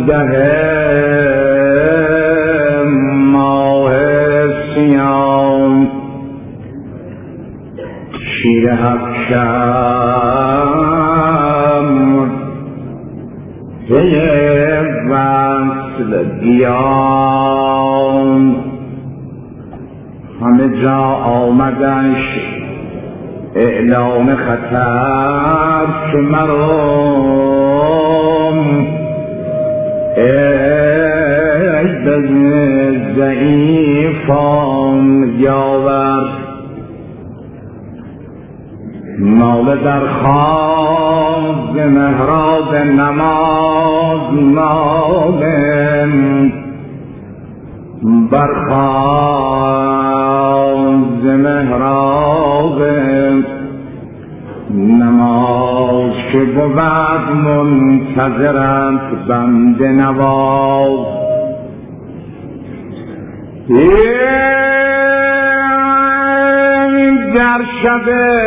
ماه سیام شیر افشم پی وصل گیام همه جا آمدش اعلام خطر که مرام ای ضعیفان یاور ناله در خواب محراب نماز ناله برخواز محراب نماز که بود منتظرت بنده نواز در شب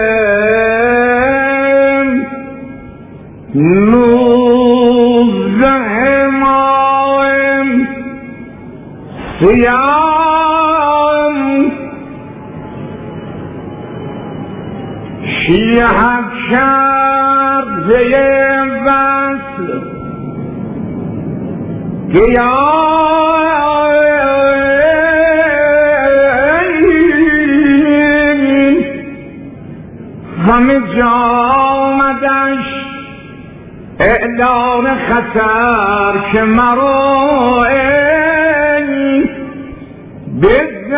نوزده ماه سیام شیعت کرده وصل همه جا آمدش اعلان خطر که مرو به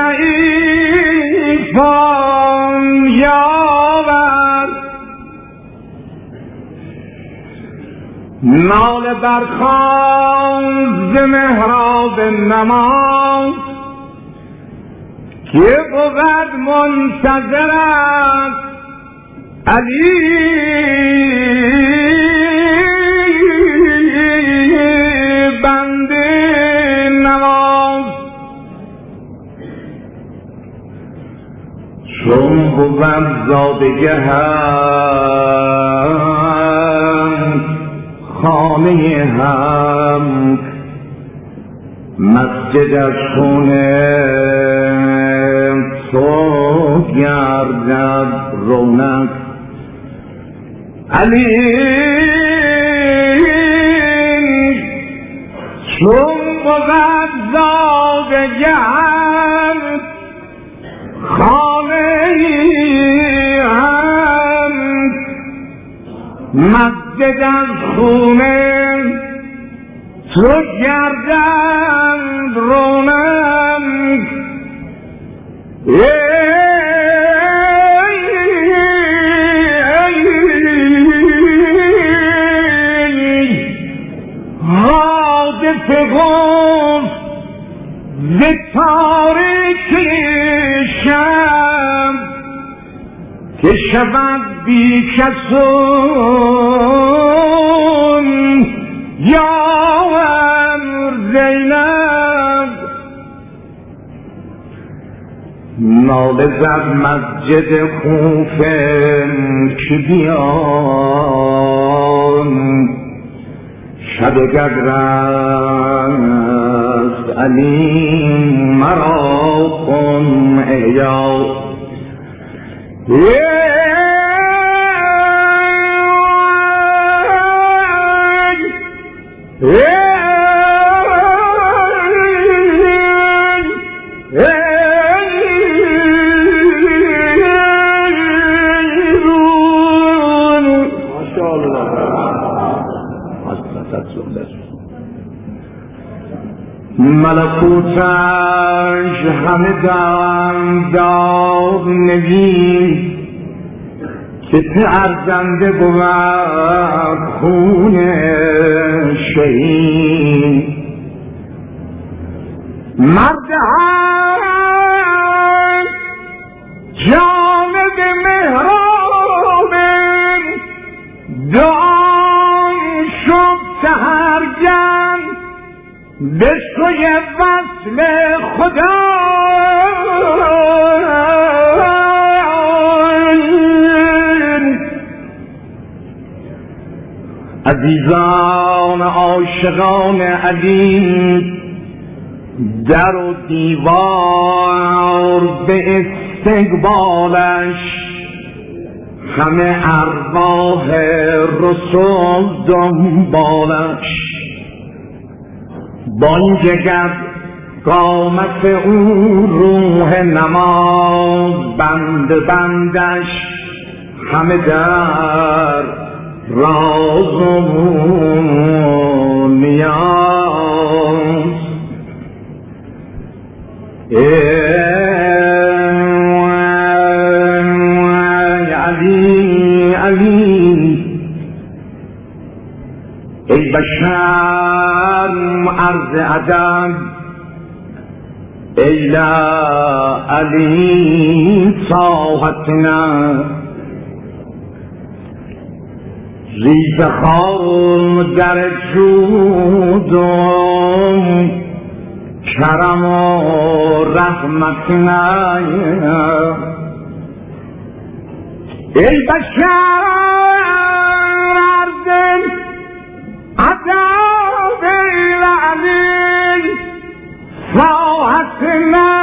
ضعیفان یاور ناله برخواز محراب نماز که بود منتظرت علی بنده نواز چون بود زادگه هم خانه هم مسجد از خونه تو گردد رونق علی چون بود زادگه هم خانه هم مسجد از خونه تو گردد رونق حادث گفت ز تاریکی شب که شود بی کسون یاور زینب ناله زد مسجد خوفه که بیان شب گدرست علی مرا کن احیا ملکوتش همه داد نوید که ارزنده بود خون شهید مرد هم جانب محراب دعا شب سحرگن به سوی وصل خدا عزیزان عاشقان علی، در و دیوار به استقبالش، همه ارواح رسول دنبالش. بانگگر قامت او روح نماز، بند بندش همه در راز و نیاز. علی علی ای بشر عرض ادب، ای لا علی طاعتنا. ریز خار در جودم، کرم و رحمتنا. ای بشر عرض ادب، ای لا علی طاعتنا.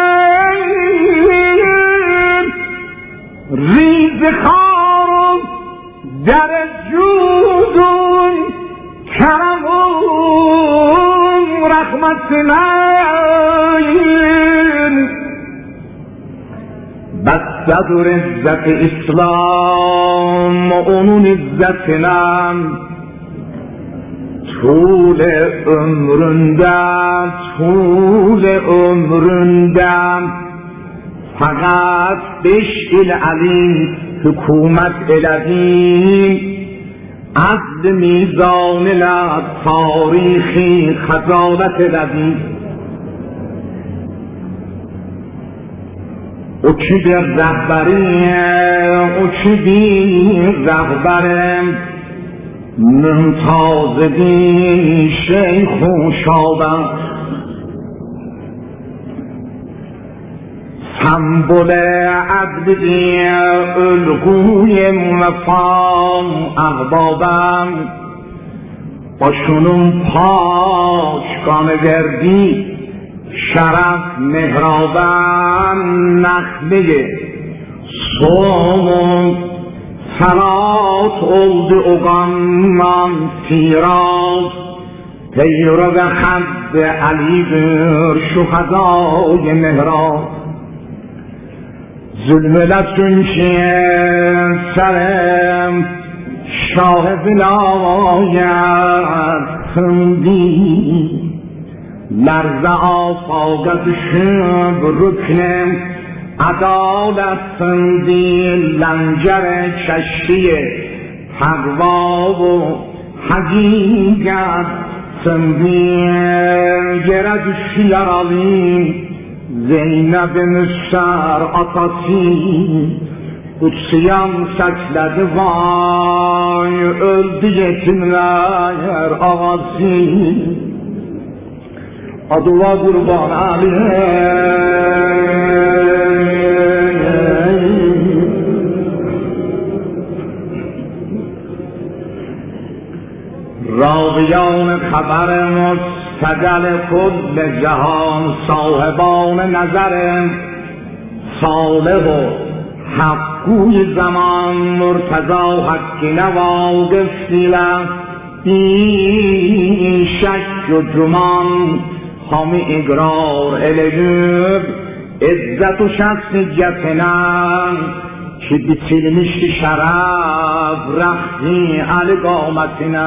ریز خار در جودون، کرم و رحمتنا. بس صدر عزت اسلام و اونون عزتنا، طول عمرنده فقط بشکل علی حکومت الهی. عدل میزان لب تاریخی خجالت الهی. او کی در رهبری، او کی بی رهبر، ممتازگی شیخ و شابه. سمبل عدلی الگوی وفا احبابم، با شنون پاشگان گردی شرف مهرابم. نخله صوم صلات oldu oğanman tiraz، پیرو خد علیdir şu hazای مهراب. ظلمت چونکه سرم شاه ولایت خندی، لرزه آفاقت شب رکنم عدالت خندی. لنجر کشتی تقوا و حقیقت خندی. گرد شیلر علی Zeynep Müstar atası, Kutsiyam səslədi vay, öldü yetimlər ağası. Adıva qurban Ali. راویان خبر مستجل کل جهان، صاحبان نظر صالح و حقوی زمان، مرتضی حق نواقف دیلم بی شک و جمان. حامی اقرار eleyip عزت و شخصیتنا ki bitilmişti şaraf rahmi ali qametine.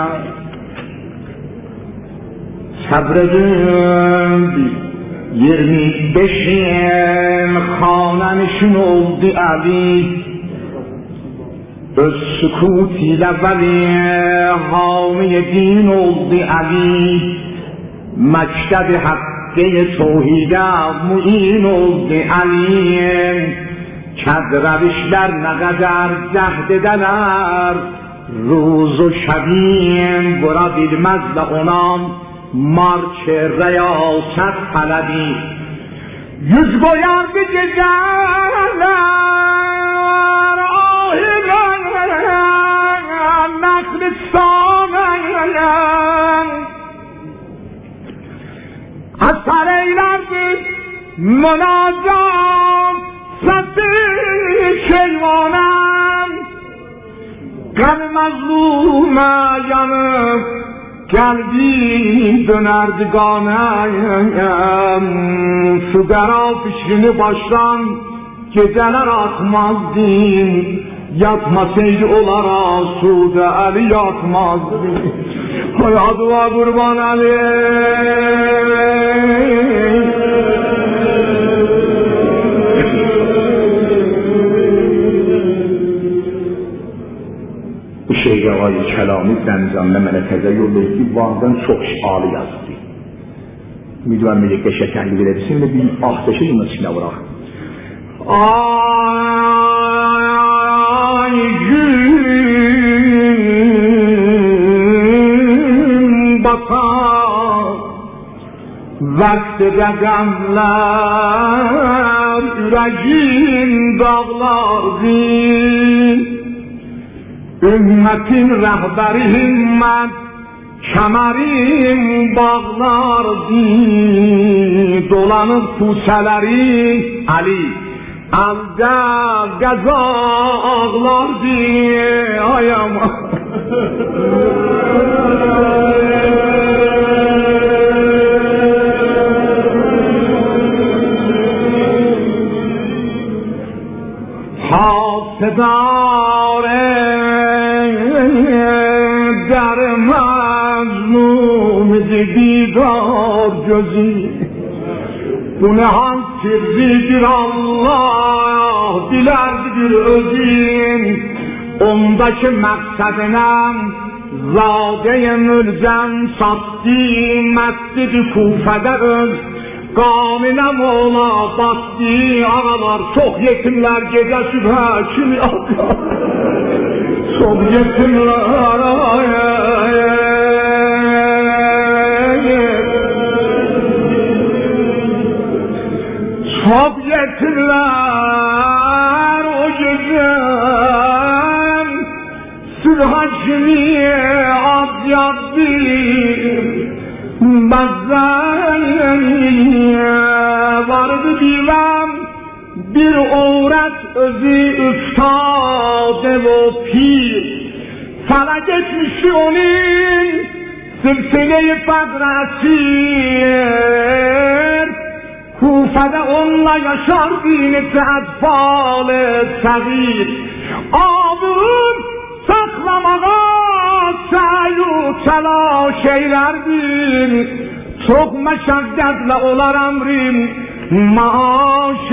Sabredin 25'in xananişin oldu Ali, öz sükutil evveli hami din oldu Ali. Mekteb hakkı tevhide muin oldu Ali. Kedrevişler ne kadar cehd edeler, روز و شبیم برا bilmez de onam marş ریاست طلبی. Yüz koyar bir geceler ahire naklistanı اثر ایلرد مناجات ستی کیوانم قلب مظلوم yanıp geldi dönerdganım şu dera fişini baştan geceler atmazdım yatmasaydı olara Sude Ali yatmazdı hayatıma kurban Ali bu şeyi ağayı kelamı Zəncanlı Mələkəzə yoldaydı Van'dan çok şialı yazdı müdüven melekte şekerli verebilsin ve bir ahdeşe yılın içine bırak ay gün batar vakti qəzəmlər ürəyin dağlardı ümmetin rəhbəri himmət kemerim bağlardı dolanıp puseleri Ali əldə qəza ağlardı ayama hasedare در مظلوم دیدار جزی Günahın sirridir Allah bilərdir özün ondaki məqsədinəm zadəyə mülzəm satdi məscid-i Kufədə öz qanunəm ola bastı ağalar çox yetimlər gecə sübhə kimi atlar çok yetimlər çok yetimler o gece sübha kimi ad yazdı bazen vardı divem bir avret özü üftade ve pir felak etmişti onun silsile-i fedresir Kufede onunla yaşar dineti etfal-ı sagir ağır saklamağa sayu telaş eylerdir çok meşakkatle olar emrim maaş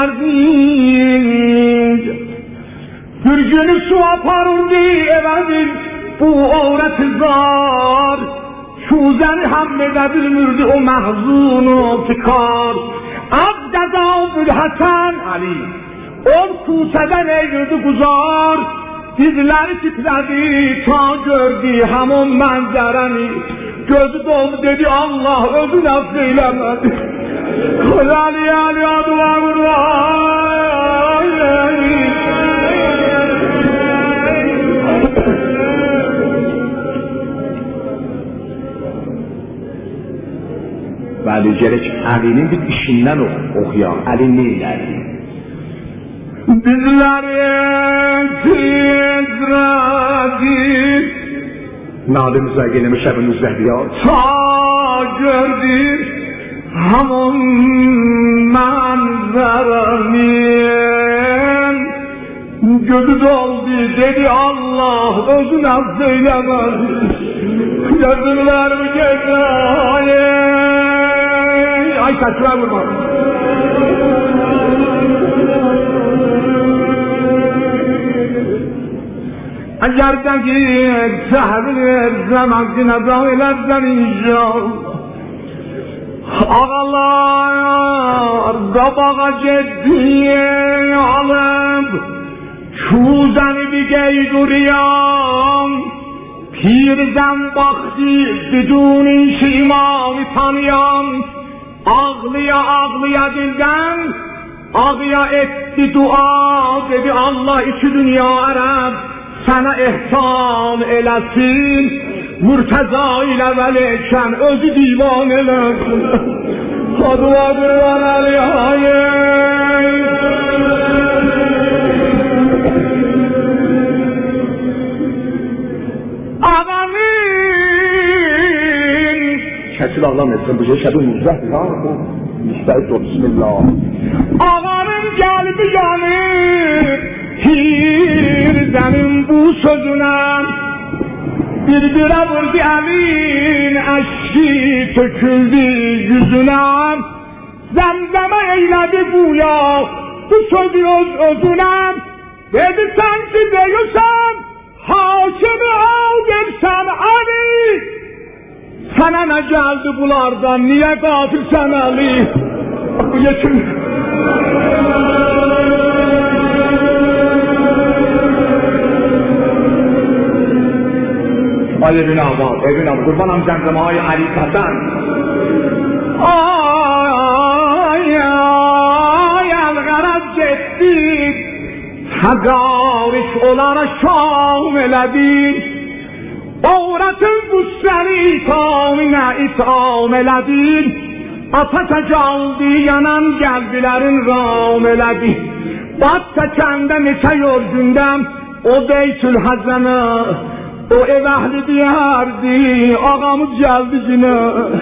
eylerdir bir günü su aparırdı evedir bu avret-i zar Şuzəni həmm edə bilmirdi o məhzunu fikar Əbdədə Abdülhəsən Ali on kusədən eylirdi guzar dizləri titrədi ta gördü həmon mənzərəni gözü doldu dedi Allah özün əfv eyləmədi Ali Ali adıma Bəli, gerek Ali'nin bir işindən oxuyan, Ali ne ilerdi? Dizlərin titrədi Nadımıza gelemiş əbin üzrədiyar Ta gördü Hamon mənzərəmin Gözü doldu dedi Allah özün əfv eyləmədi Gözümlər mi gecə Ay saçına vurma Eğerden ki sehrir zaman zinada ilerden inşallah Ağalar qabağa ciddiye alıp Şuzəni bir geyduriyam Pirdən baxdı biduni şimanı tanıyan Ağlıya ağlıya dildən Ağıya etti dua dedi Allah iki dünya ərəb Sənə ehsan eləsin Murtaza ile veleyken özü divaneler Kadva durvan alihayı Ağanın Kesil ağlamayasın bu şey şəbi müzrəhdir ha müstəhid ol bismillah Ağanın gəlbi yanır Hirdenin bu sözüne Bir-birə vurdu əlin Əşki töküldü yüzüne Zəmzəmə eylədi buya Bu sözü özüne Dedi sen ki deyirsən Hakimi al dersən Ali Sənə nə gəldi bulardan Niyə qafilsən Ali Yetim Ay Evin Ağa, kurbanam Zemzem'e ay Ali Hasan. Ay, el-garaz getdik, Həqariş olara şam elədin, Oğratın bu səni itaminə itam elədin, Ateşə gəldi, yanan qəlbilərin ram elədin, Bad çəkəndə neçə yorgündəm, o Beytül Həzənə, O ev əhli diyardi, ağamız geldi yine.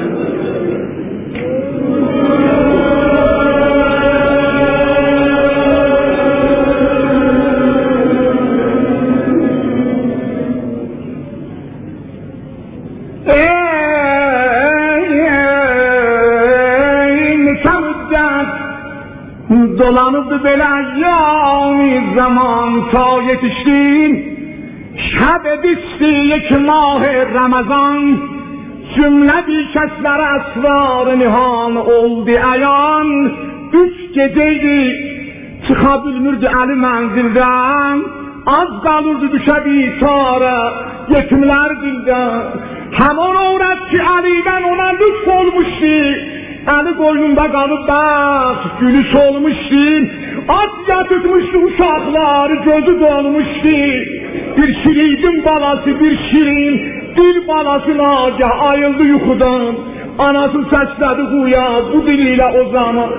Neçə müddət dolanıbdı belə yâmi zaman ta yetiştin. Şəb bisti یک ماه Ramazan Cümlə bir kəslərə əsrar nihan oldu əyan 3 gecəydi çıxa bilmirdi əli mənzildən Az qalırdı düşə bitara yetimlər dildən Həman övrət ki əlidən ona lütf olmuşdu Əli qoynunda qalıb bəxt gülü solmuşdu At yatırmışdı uşaqlar gözü dolmuşdu Bir şirin balası bir şirin Dil balası nagah ayıldı yuxudan Anası səslədi quya bu diliyle o zaman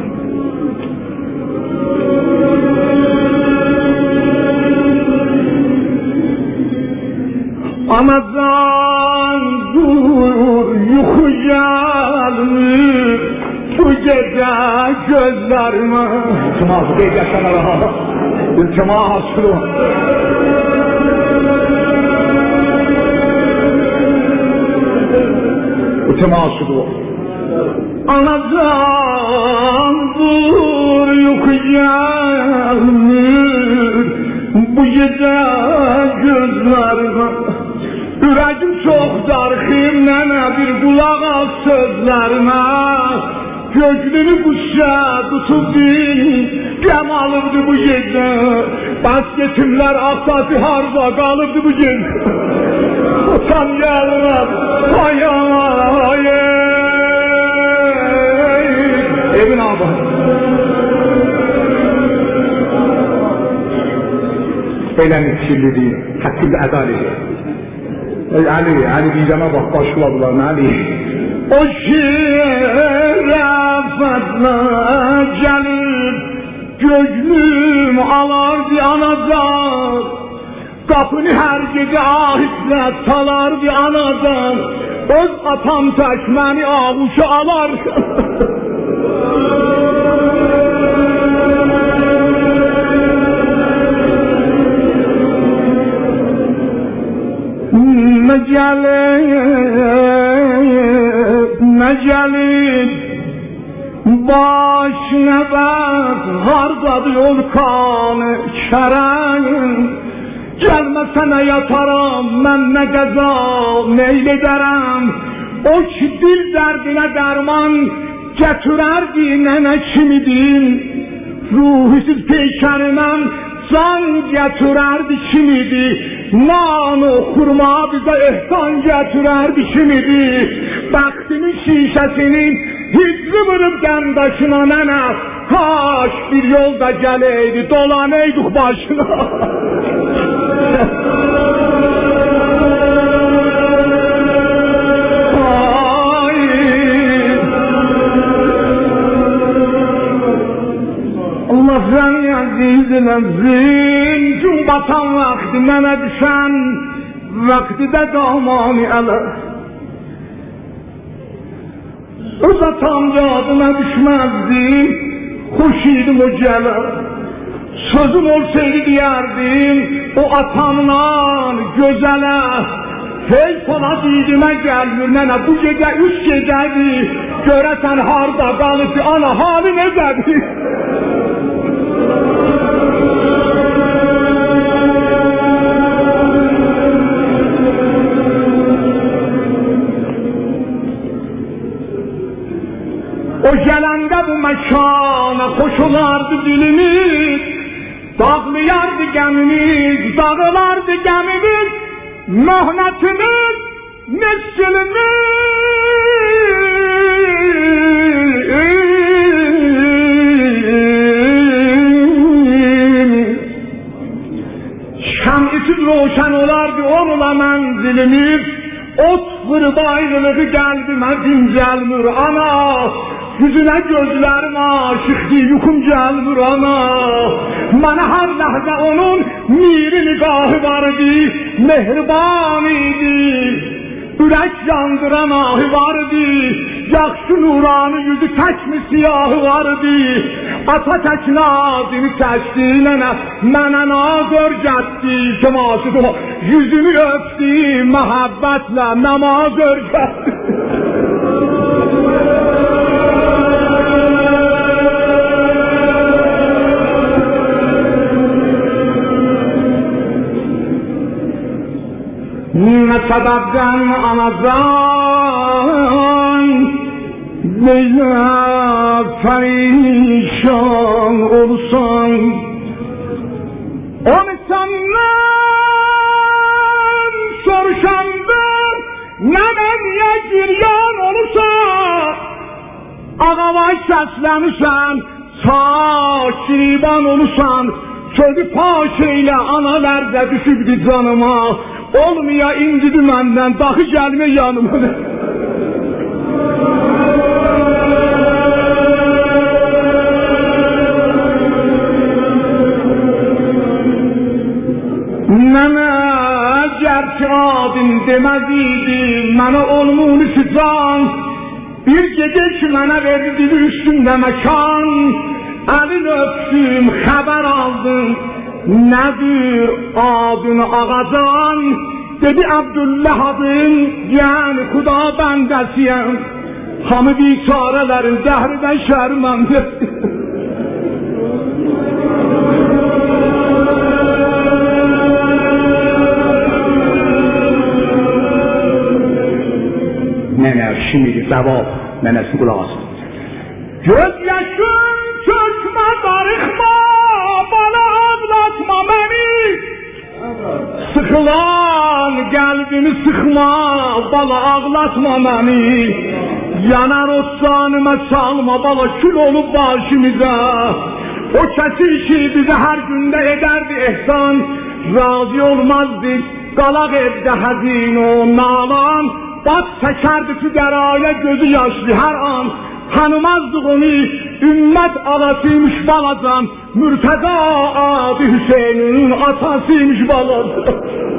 Anacan dur yuxu gelmir Bu gece gözlerime İltimas deyəcəksən Allah İltimas şunu İltimas şunu Anacan dur yuxu gelmir Bu gece gözlerime Ürəkim çox darxım nənə bir qulaq al sözlərimə Göklünü quşa tutub bil Qəm alıbdı bu gecə Bəs yetimlər asası harda qalıbdı bu gecə Utan gəlməm Ay ay Evin Ağa Eləmi kirlidir Həkkül ədalidir Ey Ali diyeceğime bak başladılar Ali O şirafatla gelip Gönlüm alardı anadan Kapını her gece ahitle salardı anadan Öz atam tekmeni avuşa alar Mecelin başına bak hardadır yol kanı şərin Gelmesene yatarım ben ne qəza neylederim O ki dil derdine derman getirerdi nene kimidim Ruhsuz peykəriməm can getirerdi kimidi Nano kurma bize ehsan getirerdi kimidi Bəxtimin şişəsinin hicri vırıb qəmdaşına nənə Kaş bir yolda gələydi dolanaydık başına diləzin, gün batan vaxtı mənə düşən, vaxtı da damani ələ. Öz atam yadına düşməzdim, xoş idim o gələ. Sözüm olsaydı diyərdim, o atamdan gözələ. Hey sana didimə gəlmir nənə, bu gecə 3 gecədir, görəsən harda qalıb, ana hali necədir? O gələndə bu məkana xoş olardı dilimiz, dağlayardı gəmimiz, dağılardı gəmimiz, möhnətimiz, miskilimiz. Şəmisiz roşən olardı onunla mənzilimiz, ot fırdı ayrılığı gəldi dincəlmir ana. Yüzünə gözlərim aşıqdır, yuxum gəlmir ana. Mənə hər ləhzə onun miri nigahı vardı, mehriban idi. Ürək yandıran ahı vardı, yaxşı nuranı yüzü təkmi siyahı vardı. Ata tək nazimi çəkdi nənə, mənə nazör gətdi, şəmasıdır, yüzümü öpdü, məhəbbətlə namaz örgətdi. Ne sebepten anadan böyle perişan olsan, onu senden soruşandır, ne beniye giryan olursa, ağavay seslenirsen, saçriban olursan, çölü paşeyle analerde düşürdü canıma. Olmaya incidi məndən, daxı gəlmə yanıma. Mənə gerçi adın deməz idi, mənə olmuş can. Bir gece ki mənə verdi üstündə məkan, əlin öptüm, xəbər aldım. Nədir adını ağacan, dedi Abdullah adın, yəni Xuda bəndəsiyəm. Hamı biçarələrin zəhridən şərməndə. Nənə şimdi cavab, nənəsi qulaq asın. Göz yaşın çökmə darıxma, bana anlatma beni. Sıkılan kalbimi sıkma, bala ağlatma beni. Yanar o canıma çalma, bala kül olup başımıza. O kesin ki bize her günde ederdi ihsan, razı olmazdık, qalaq evde hazin o nalan. Bak çekerdi füqəraya gözü yaşlı her an. Tanımazdık onu, ümmet alasıymış balacan, Mürteza adı Hüseyin'in atasıymış balacan.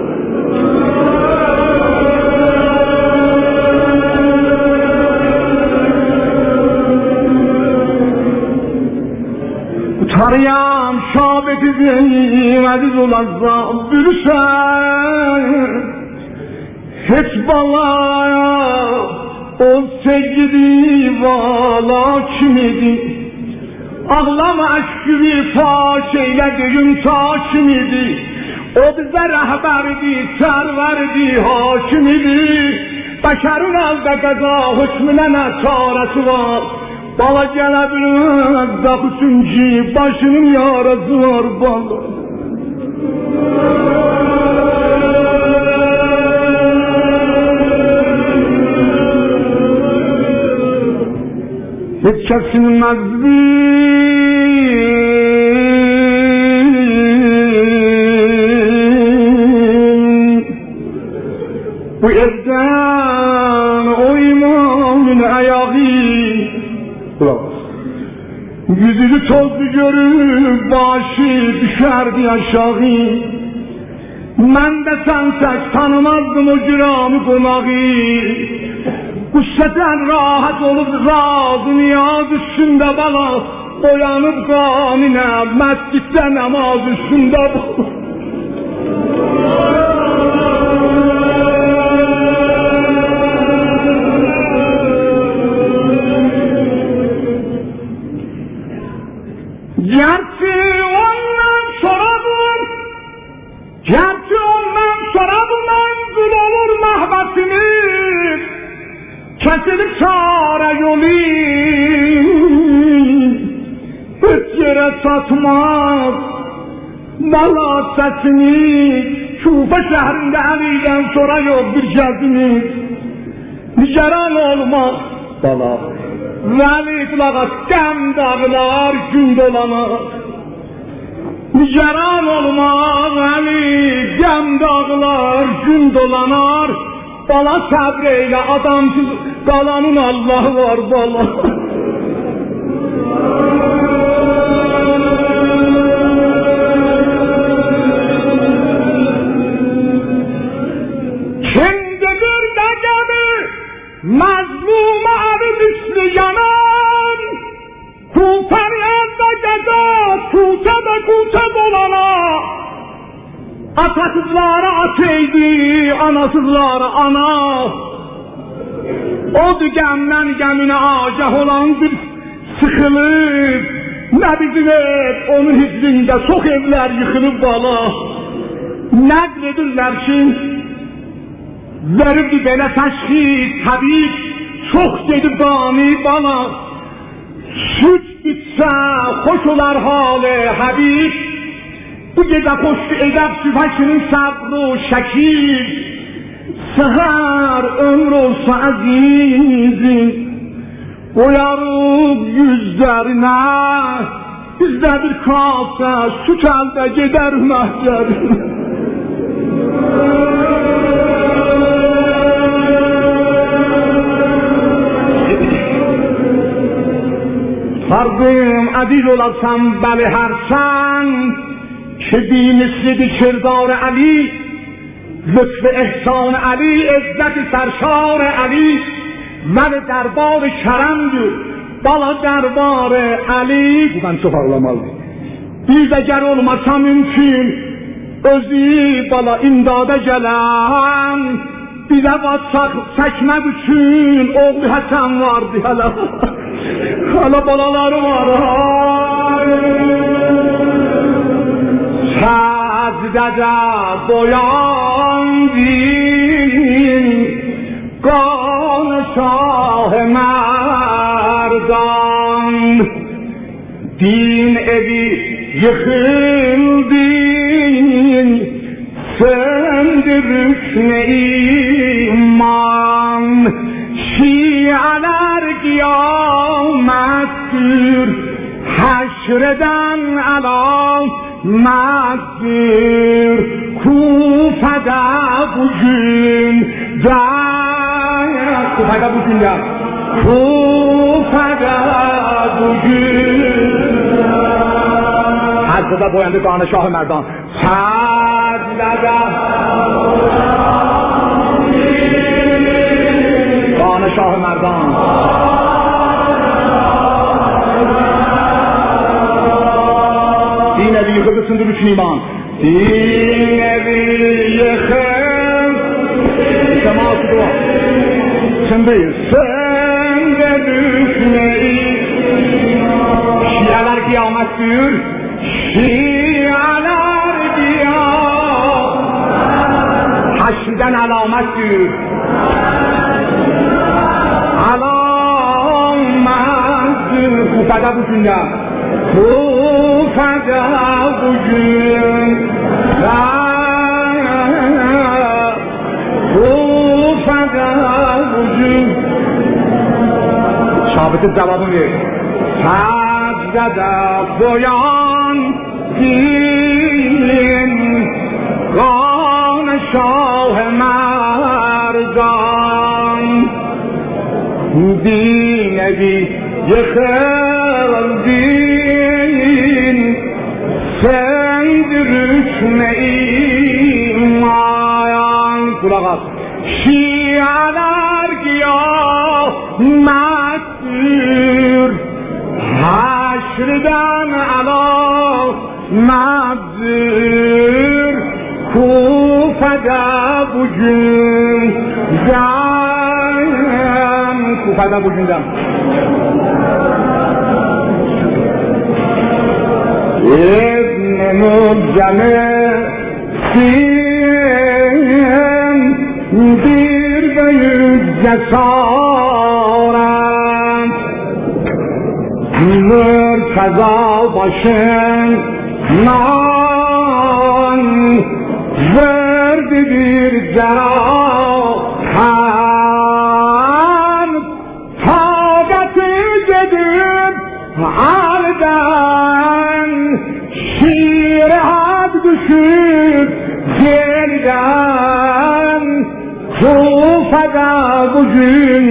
Utanıyam şabeti zeyim, aziz olazam bürüsen. Hiç balaya o sevgili vala kimidi? Ağlama aşkı faş eyledim ta kimidi? O bize rehberdi, serverdi, hakimidi. Beşerin elde qaza hükmüne ne çaresi var? Bala gelebilir de üçüncü başının yarası var bala. Hiç kesilmez bu evden o imanın ayağı. yüzünü tozlu görüp başı düşerdi aşağı. Ben de sen tek tanımazdım o ciranı konağı. Kuşseten rahat olup razı niyaz üstünde bana, boyanıp kanine mescitte namaz üstünde bana. Gerçi ondan sonra bu menzul olur mahbesimiz, kesilip çare yolu, hiç yere satmaz bala sesini. Şufa şehrinde Ali'den sonra yok bir gezimiz, niceran olmaz bala veli kulağa dem dağlar gün dolanır. Niceran olmaz Ali, gem dağlar gün dolanar. Bala sabreyle adamsız kalanın Allah var bala. Kimdidir de gemi mazluma arı misli yanan, kul feryanda gece kulte dolana. Atasızlara ateydi, anasızlara ana. Odu gemden gemine agah olan bir sıkılıp, ne bizim ev onun hizrinde çok evler yıkılıp bala. Nakledirler ki verirdi belə təşxis tabip, çok dedi bani bana. Süt bitsə xoş olar halı Habib, bu gecə xoşdu edəb sübhəkinin səbru şəkil. Səhər ömür olsa əzizim, oyarıb yüzlərinə, bizdə bir kafə süt əldə gedər məhcər. Fardım aziz olarsan bəli hərçənd ki bimislidir kirdar Ali, lütf ehsan Ali, izzet sərşar Ali, vəli dərbar kərəmdir bala dərbar Ali. Bu mən çox ağlamalı. Bir də gər olmasa mümkün özü bala imdada gələn, bizə vatsaq çəkmək üçün oğlu Həsən vardı hələ. Hala balaları var. Səzdədə boyandı qan şah mərdan, din evi yıkıldı, söndü rükn-i iman. Şialar kıyamettir, haşreden alamettir. Kufada bugün de, Kufada bugün de, Kufada bugün. Hazrede boyandı kanı Şah-ı Merdan. Hazrede kanı Şah-ı Merdan. Din evi yıkıldı sındır üçün iman. Din evi yıkıldı, seması dua, sındır üçün iman. Şialar kıyamet diyor, Şialar kıyamet, haşrden alamet diyor. Alamettir, Kufada bugün ya, Kufada bugün, Kufada bugün. Şabitin cevabını ver. Secdede boyan din, kan-ı Şah-ı Merdan. Din evi yıkıldı, din sendir hükmeyim ayan kulak şialar kıyamettir haşrdan alamettir Kufada bugünden Kufada bugünden İbn-i Mücem'sin bir büyük cesaret Mürteza başından verdi bir cerahat tağatı gidip halden şirat düşüp gelden Kufada bugün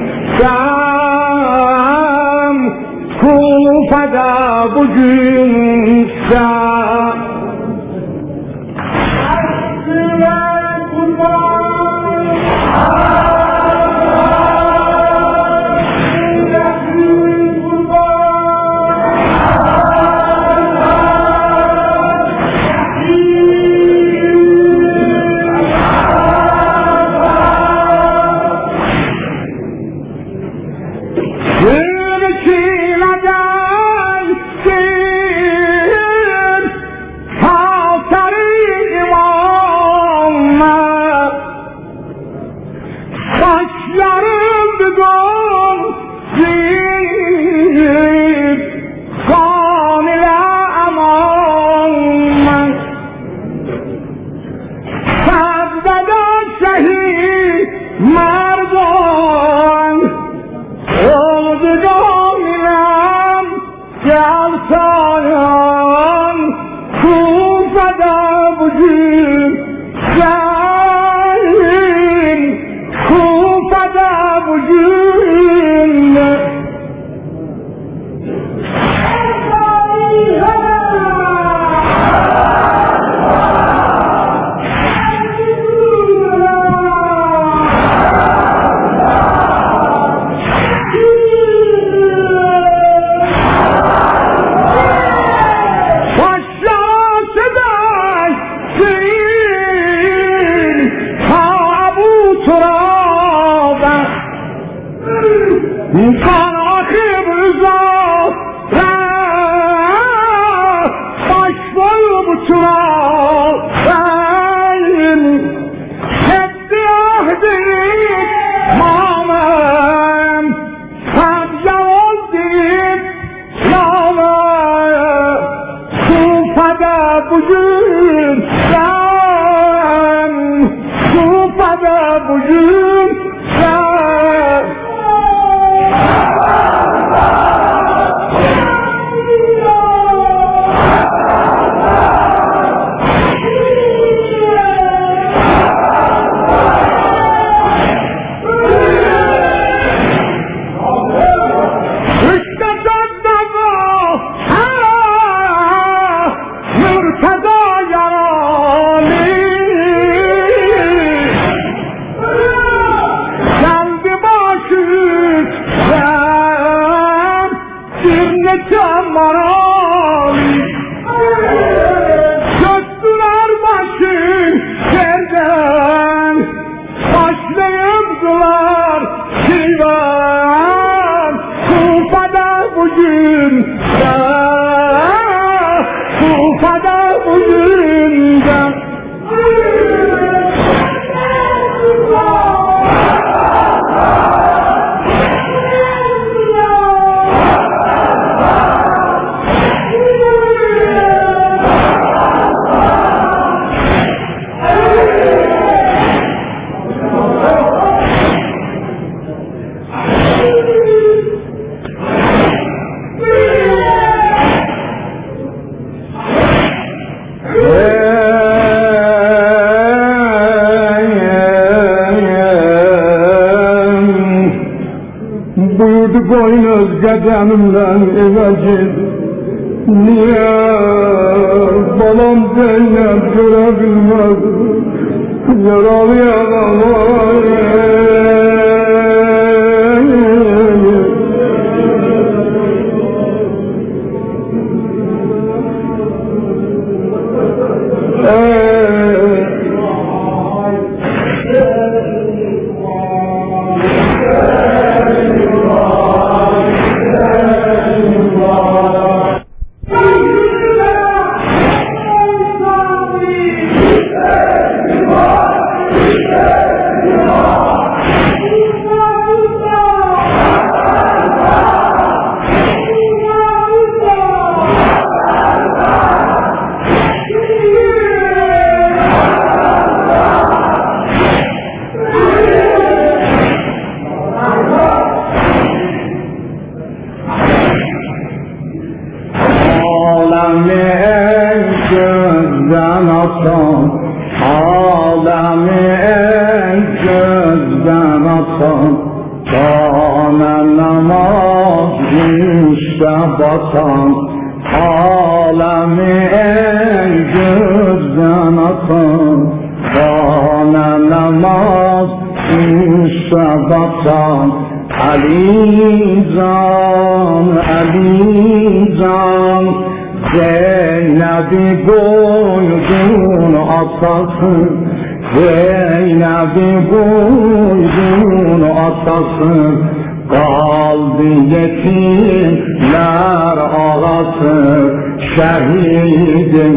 sen Kufada bugün sen buyurdu koyun özge canımdan eve git. Niye balam Zeynep görebilmez yaralı yaralı. Zeynep'i koydun atası, kaldı yetimler ağası, şehid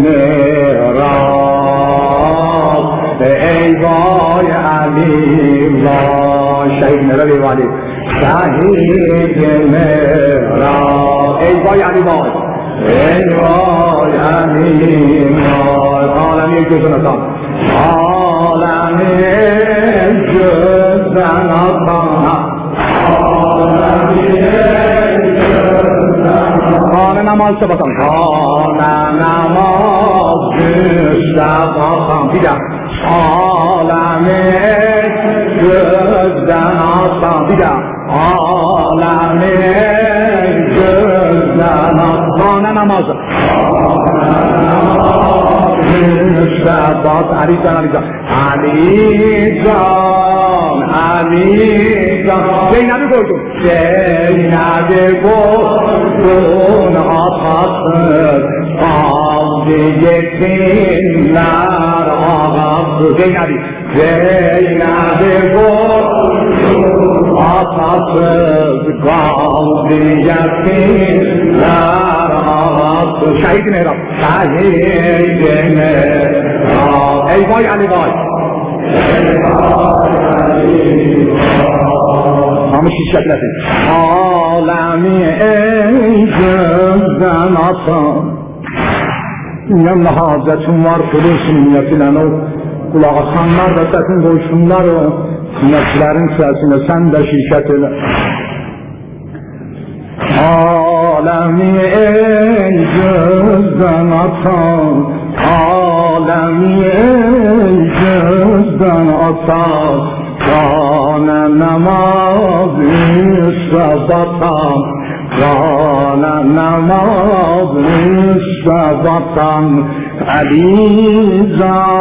Merab. Ey vay Ali vay, şehid Merab ey vay, şehid Merab. Ey vay Ali vay, ey vay Ali vay. Alemi gözün atan, alemi gözden atan, alemi gözden atan. Kâne namaz sabatan, kâne namaz sabatan. Bir daha, alemi gözden atan. Bir daha, alemi gözden atan. Kâne namazı, Müstabat Ali Can Ali Can Ali Can Zeynep'i koydun, Zeynep'i koydun atası, kaldı yetimler ağası. Zeynep'i koydun atası, kaldı yetimler ağası. Şehid Merab, şehid Merab. Ey vay Ali vay, namus şişetlesin. Alemi ey gözden atan, yanına hazetin var kılırsın niyetilen o, kulağa sanlar da sesin koysunlar o, sinetçilerin sesine sen de şişet ile. Alemi ey gözden atan, alemi ey gözden atan, kâne namaz sabatan, kâne namaz sabatan. Ali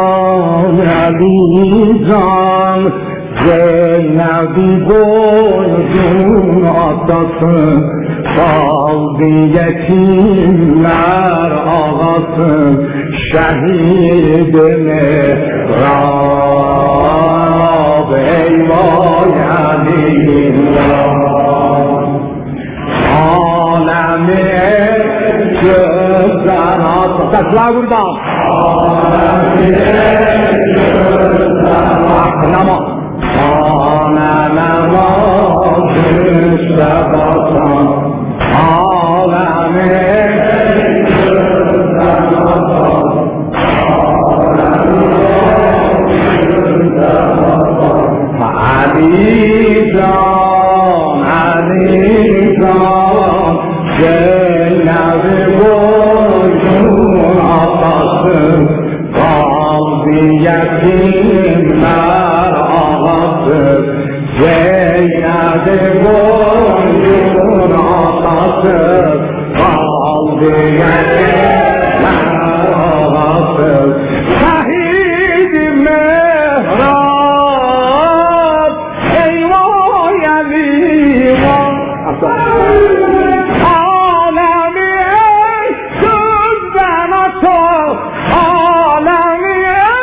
Can Zeynep'i koydun atası, kaldı yetimler ağası, şehid Merab. Ey vay Ali alemi gözden atası. Sesler buradan. Alemi gözden atası, kâne namaz sabatan, alemi gözden atan, Ali Can Zeynep'i koydun atası, kaldı yetimler عالمی جزدن تو عالمی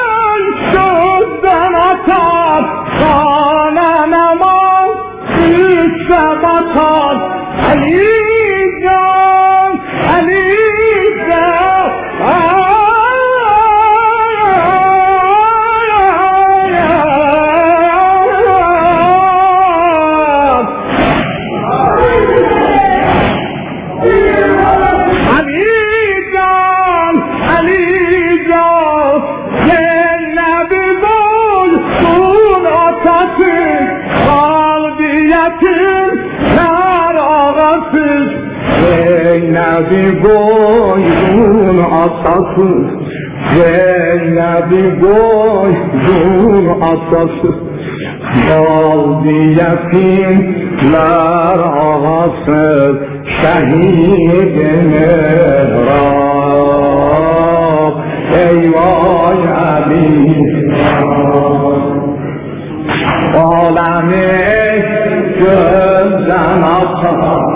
جزدن تو خانه نما بیش بطان علی جان علی جان Zeynep'i boydun atası, Zeynep'i boydun atası, kaldı yetimler ağası, şehidin Rab, eyvah Ali, alemi gözden atar.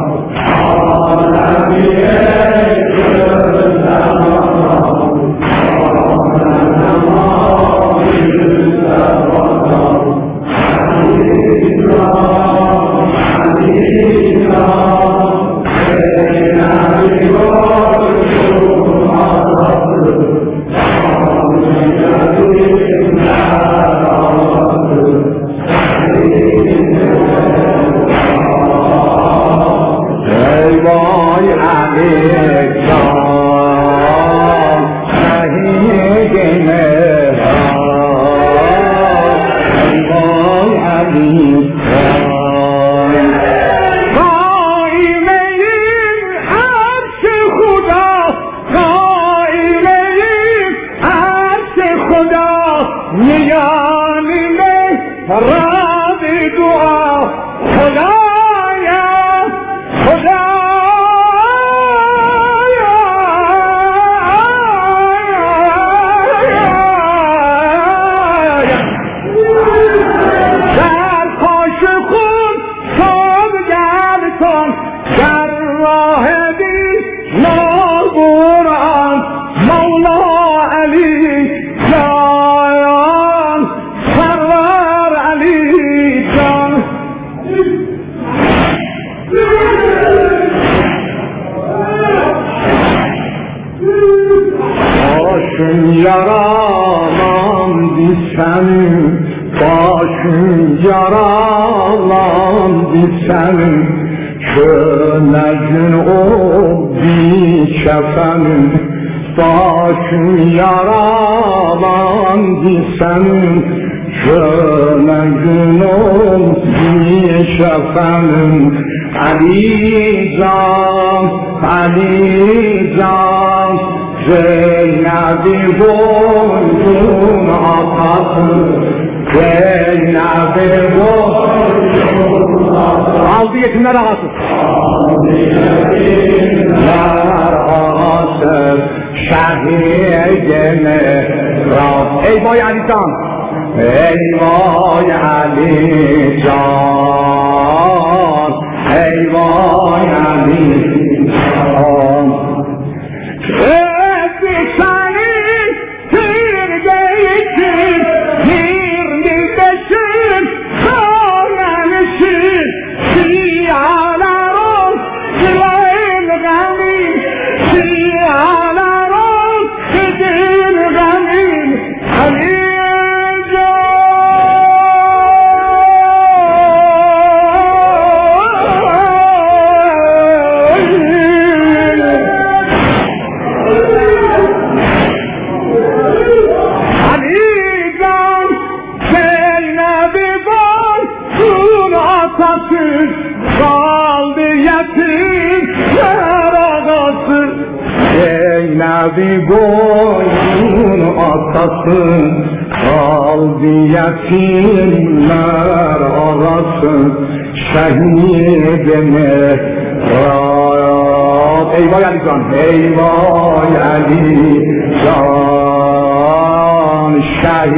Yetimler arası şehidin Rab. Eyvah Ali Can, eyvah Ali Can,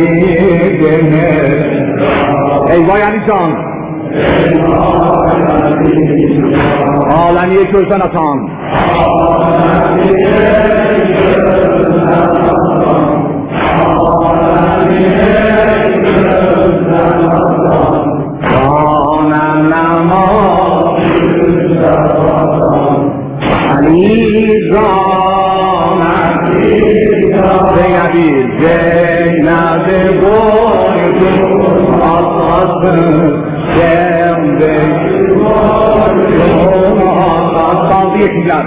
şehidin Rab. Eyvah Ali Can, eyvah Ali عالمی gözden atan yetkiler.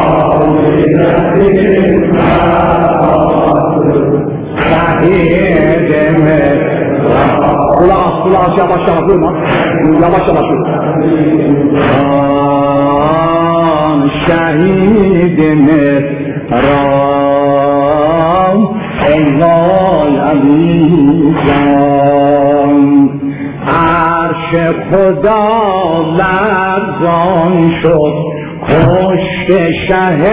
Kulağız yavaş yavaş durma. Yavaş yavaş dur. Şehidimiz Ram Eyval Alizam Arş Khuda lرزان شد کشت شه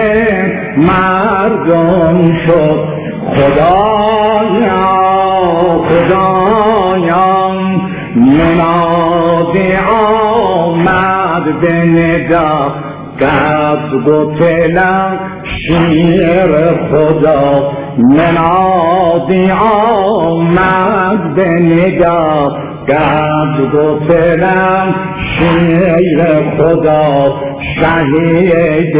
مردم شد خدایا خدایا منادی آمد به ندا قد گتلم شیر خدا منادی آمد به ندا قد گتلم شیر خدا شهید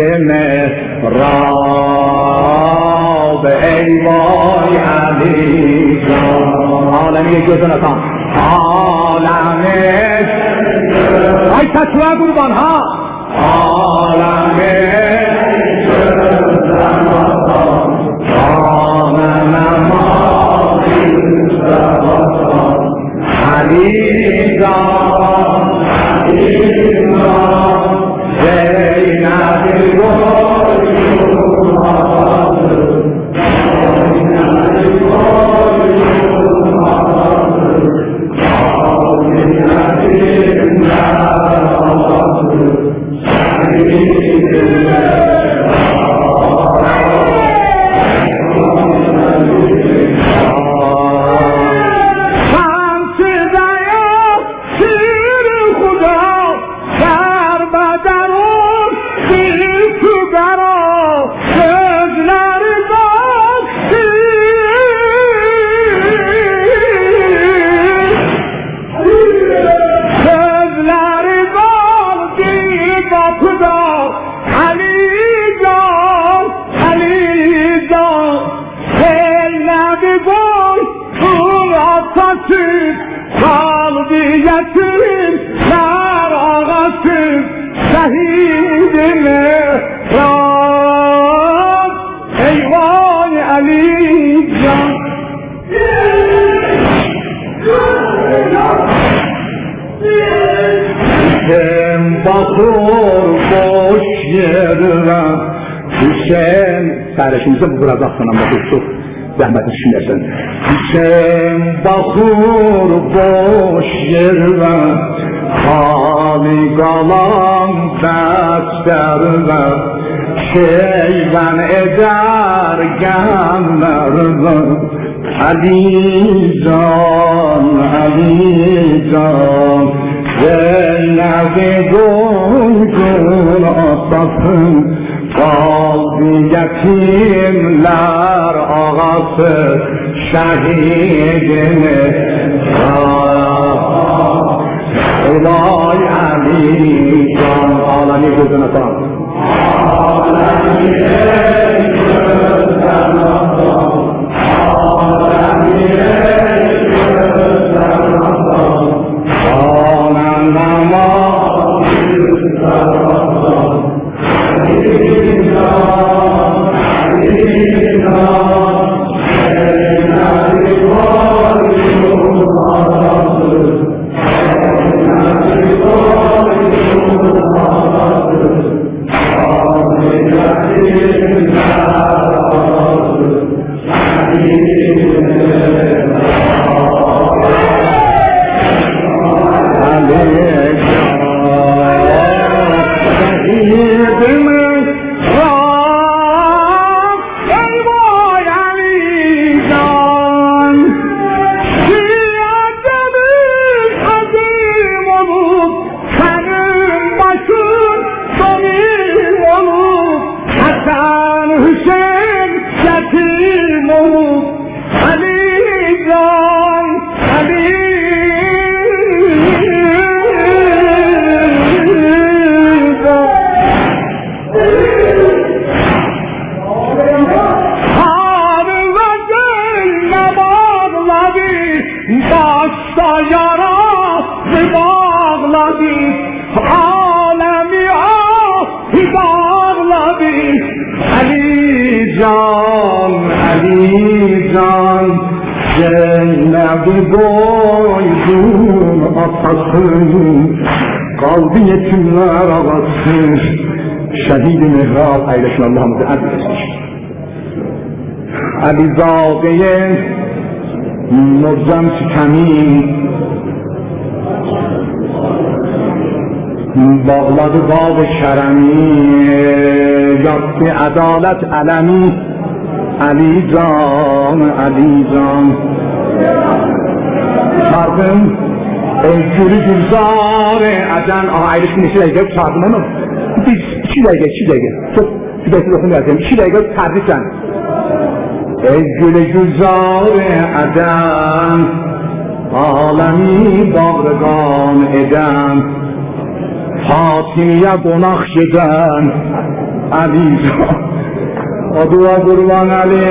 مهراب ای وای علی عالمی gözden atan عالمی ay taşığa kurban ha عالمی gözden atan عالمی gözden atan علی زان علی زان زینب سرشونیزه بخور از اختانم با دکتر زحمتش میرسن حسین بخور باش yerden hali kalan derslerden şeyden eder genlerden Alizan, Alizan Zeynep'i doydun asasın Kaldı yetimler ağası şehidimiz Vay Ali Can alemi gözüne tan alemi gözüne tan alemi gözüne tan anan namaz علی جان زینب boydun atasın kaldı yetimler ağası şehid-i mihrab eylesin Allah'ımızı aziz Alizade مجزم ستمی باغladı bab کرمی یافت عدالت علمی علی جان çarpım ey gülü gülzar eden ailesini 2 dakika çarpım onu biz 2 dakika çok bir dakika okumayacağım 2 dakika terdisen ey gülü gülzar eden alemi bağrıgan eden Fatimiye qonak gedən Ali o dua qurban Ali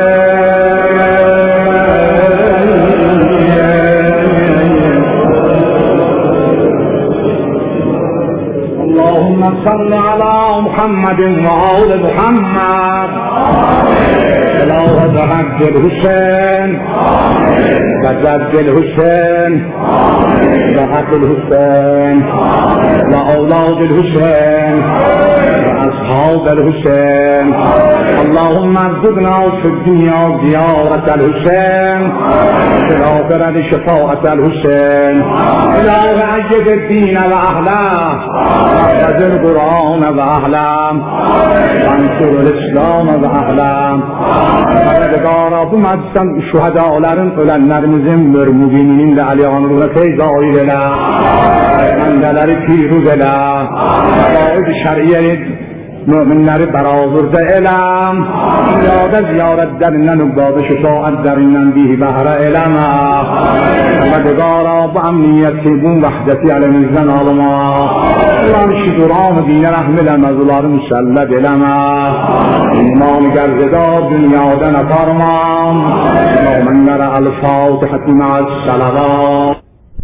Allahümme salli ala Muhammedin ve ali Muhammed Selahat Hakkil Hüseyin ve Ceddil Hüseyin ve Hakkil Hüseyin ve Avladil Hüseyin ve Ashabil Hüseyin Allahümme erzugna fi dünya ziyaretel Hüseyin fi l'âhireti şefâetel Hüseyin İlâhe eccedid dîne ve ahlah واحفظ القرآن وأهلم وانصر الإسلام وأهلم Pərvərdigara bu məclisdən şühədələrin, ölənlərimizin, müminin də əliyanlarına feyzail elə, məndələri piruz elə, qaid-i şəriyyəni müminləri bərazırda eləm, dünyada ziyarətlərindən, übbadı şüfaətlərindən bihi bəhrə eləmə, Pərvərdigara bu əmniyyəti, bu vəhdəti əlimizdən alma, Allah'ın şüduranı dinə rəhm elə, məzuları müsəlləd eləmə, iman-ı gərzədar dünyadan aparmam, müminlərə əl-Fatihəti mə'əs-sələvat.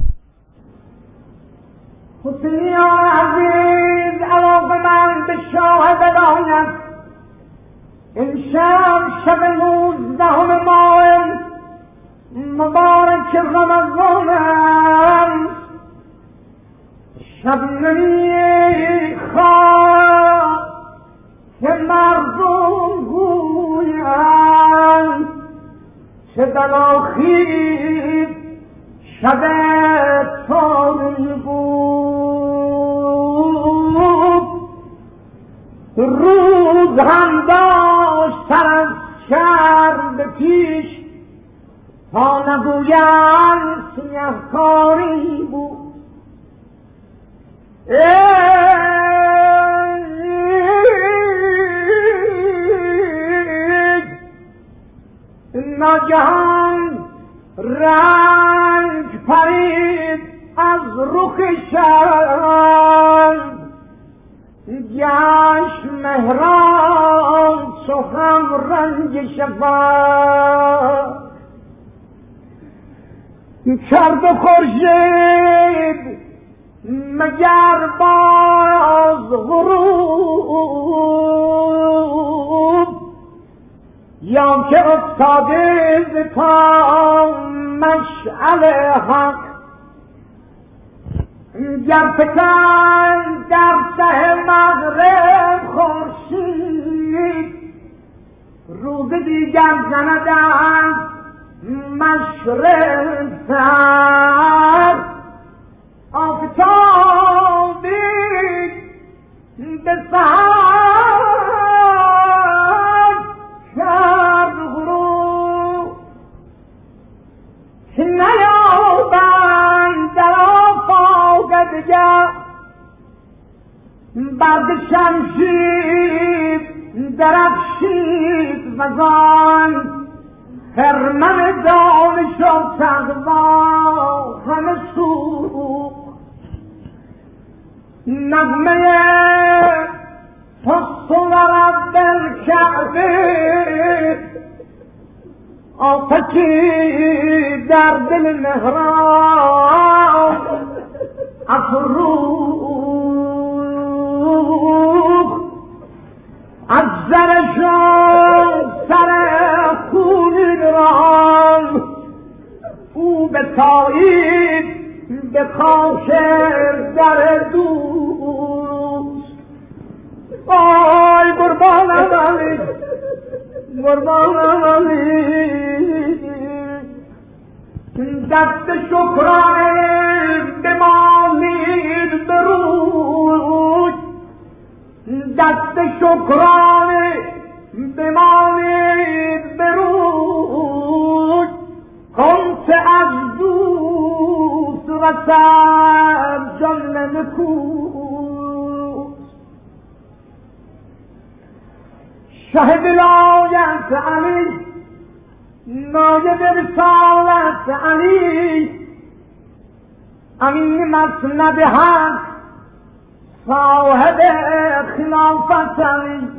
حسین عزیز علاقه من به شاهد باید امشب شب 19 ماه مبارک رمضان شب نمیخواد که مردم گویند چه دلاخیر شب تاری بود روز هم داشت سر از شرم پیش تا نگویند سیهکاری بود ناگهان رنگ پرید از رخ شب گشت مهران چو هم رنگ شفق کرد خورشید مگر باز غروب یا که افتاده ز پا مشعل حق گر فکند در ته مغرب خورشید روز دیگر زندند مشرق سر آفتابی به سحر کرد غروب که نیابند در آفاق دیگر برد شمشیر درخشید وزان خرمن دانش و تقوا همه سوخت نغمه صور بالکعبه آتشی در دل محراب افروخت از زرشان قربان علی دست شکرانه بمالید بروی دست شکرانه بمالید بروی کنچه از دوست رسد جان نکوش شهد لایت علی نایب رسالت علی امین مسند حق صاحب خلافت علی